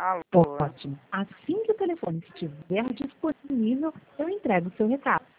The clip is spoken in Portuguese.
Alô? Ótimo. Assim que o telefone estiver disponível, eu entrego o seu recado.